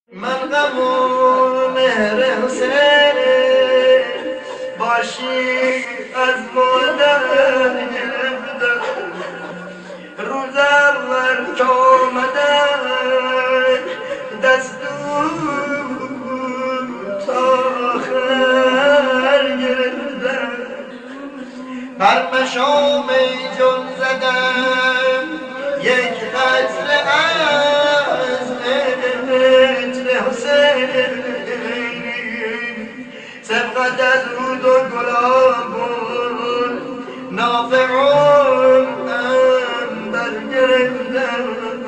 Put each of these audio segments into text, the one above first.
من غم و مهر حسین باشی از مادر گرفتم. روز اول که آمدن دستور تا آخر گرفتم. بر مشام جون زدم یک قطره از عطر حسین، سبقت از رود و گلاب و نافعون برگرفتم.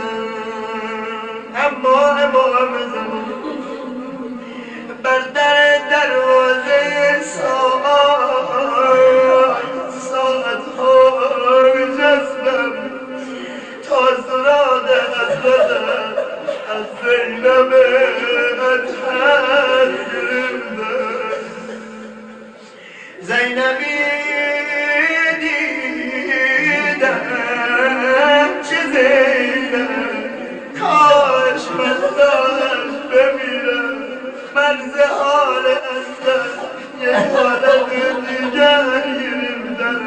اما امام زمان بر در دروازه ساعت ها نشستم تا سراغ حضرتم از زینب اطهر گرفتم. زینبی دیدم چه زینب، کاش من داشت بمیرم. مرز حال اصلا یه حالت دیگر گرفتم.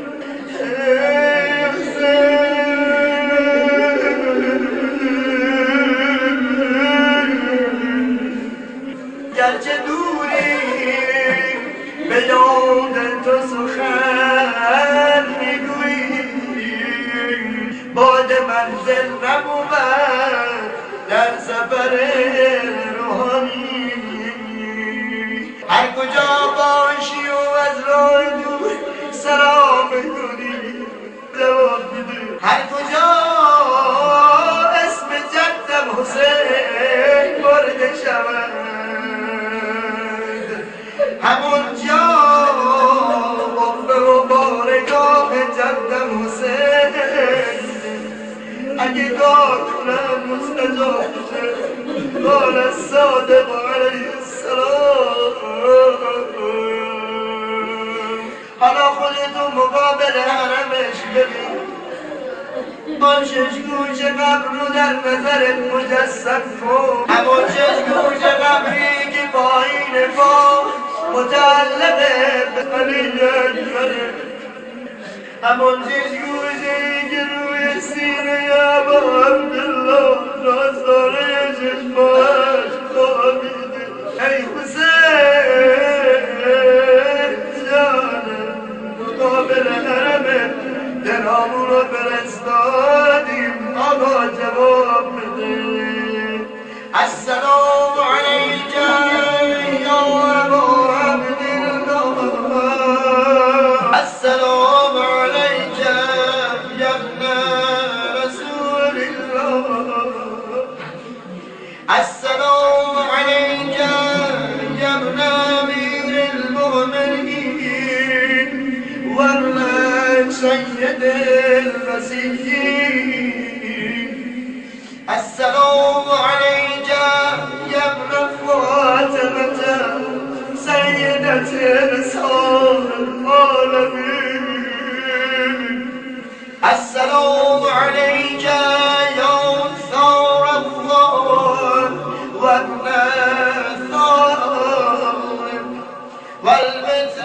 گرچه دوری به یاد تو سخن میگویی، باد منزل نبود در سفر روحانی. هر کجا باشی و از راه دور سلام کنی جواب میده. هر کجا اسم جدم حسین برده شود، همون جا قبه و بارگاه جدم حسین. اگه دعا کنم مستجاب شه، قال الصادق علیه السلام. حالا خودتو مقابل حرمش ببین، با چشمگوش قبر رو در نظرت مجسم کن. همون چشمگوش قبری که پایین پا متعلقه به علی اکبره، همون چشمگوشی که روی سینه ابا عبدالله راستانه چشماش خوابیده. ای حسین جانم مقابل حرمت دلامون رو فرستادیم، آقا جواب بده. السلام علیک یا ابا عبدالله، السلام علیک یا ابن رسول الله، السلام علیک یا ابن امیر المؤمنین و ابن سید المسیحین، السلام علیک یا ابن فاطمة سیدة نساء العالمین، السلام علیک یا ثار الله و ابن ثار والبتر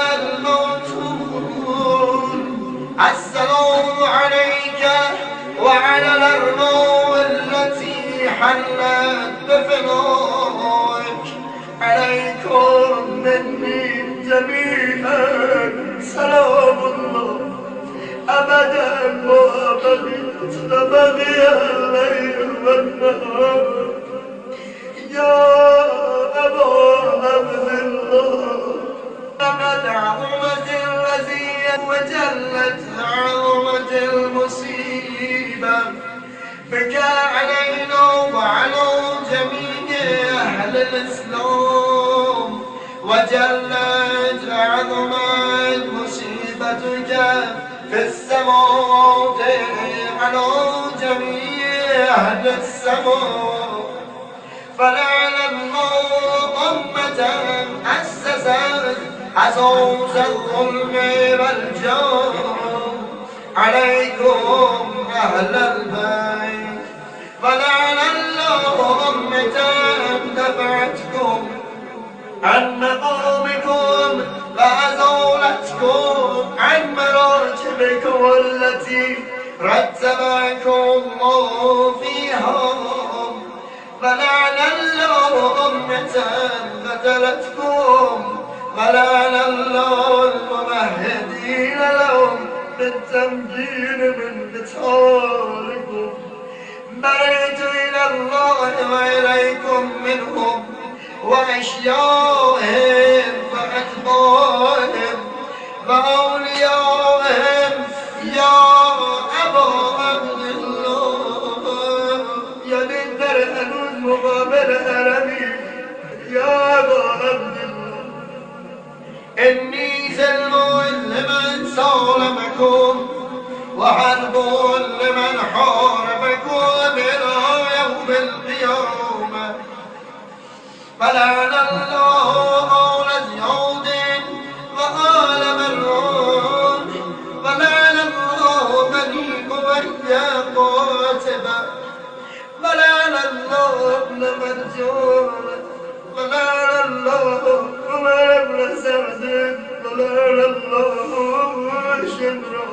الموتون، السلام عليك وعلى الأرنو التي حلت بفنائك، عليكم مني جميعا سلام الله أبدا وأبدت بقي الليل والنهار. يا أبا عبد الله لقد عظمت الرزية وجلت عظمة المصيبة بك علينا وعلى جميع أهل الإسلام، وجلت عظمت مصيبتك في السماوات على جميع أهل السماء. فلعن الله أمة أسست أساس الظلم والجور عليكم أهل البيت، ولعن الله أمة عن مقامكم وأزالتكم عن مراتبكم التي رتبكم الله فيها، ولعن الله أمة قتلتكم، ولعن الله الممهدين لهم بالتمكين من قتالكم. برئت إلى الله وإليكم منهم وأشيائهم وأتباعهم وأوليائهم يا أبا عبد الله. يا بنت الأنوز مقابل أرمي يا أبا عبد الله، إني سلم لمن سالمكم وحرب لمن حاربكم إلى يوم القيامة. فلعن الله آل زياد وآل مروان، ولعن الله بني أمية قاتبة، ولعن الله ابن مرجان، ولعن الله عمر بن سعد، ولعن الله شمرا،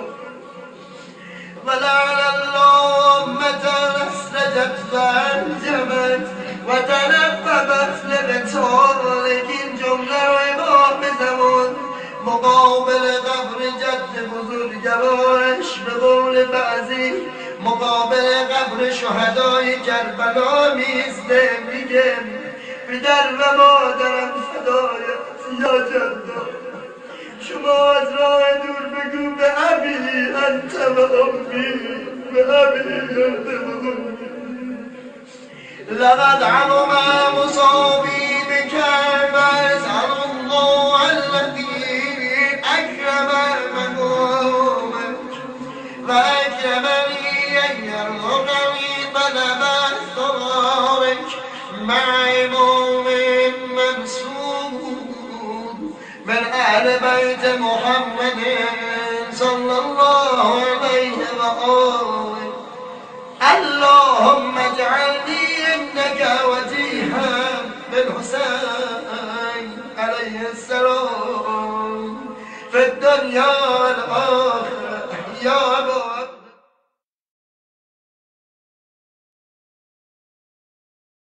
ولعن الله أمة أسرجت فأنجمت وتنببت لقتالك الجملة وإمام زمان مقابل قبر جد بزرگوارش به قول بعضی مقابل قبر شهدای کربلا میسته میگم پدر و مادرم فدایت یا جدا، شما از راه دور بگو به ابی انت و امی، به ابی انت و امی. لقد عظم مصابي بك فاسأل الله الذي أكرم مقامك وأكرمني أن يرزقني طلب ثوابك مع إمام منصور من أهل بيت محمد صلى الله عليه وآله. اللهم اجعلني إنك وجيها بالحسين عليه السلام في الدنيا والآخرة يا